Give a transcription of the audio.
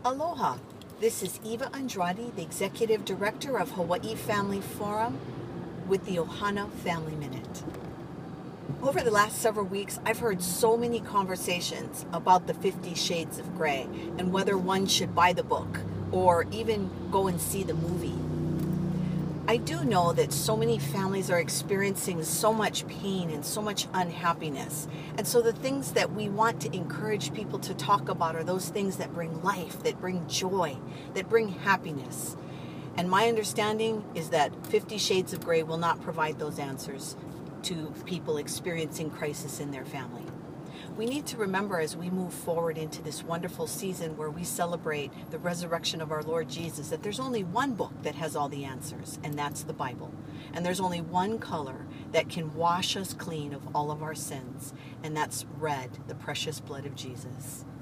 Aloha, this is Eva Andrade, the Executive Director of Hawaii Family Forum with the Ohana Family Minute. Over the last several weeks, I've heard so many conversations about the 50 Shades of Grey and whether one should buy the book or even go and see the movie. I do know that so many families are experiencing so much pain and so much unhappiness. And so the things that we want to encourage people to talk about are those things that bring life, that bring joy, that bring happiness. And my understanding is that 50 Shades of Grey will not provide those answers to people experiencing crisis in their family. We need to remember as we move forward into this wonderful season where we celebrate the resurrection of our Lord Jesus that there's only one book that has all the answers, and that's the Bible. And there's only one color that can wash us clean of all of our sins, and that's red, the precious blood of Jesus.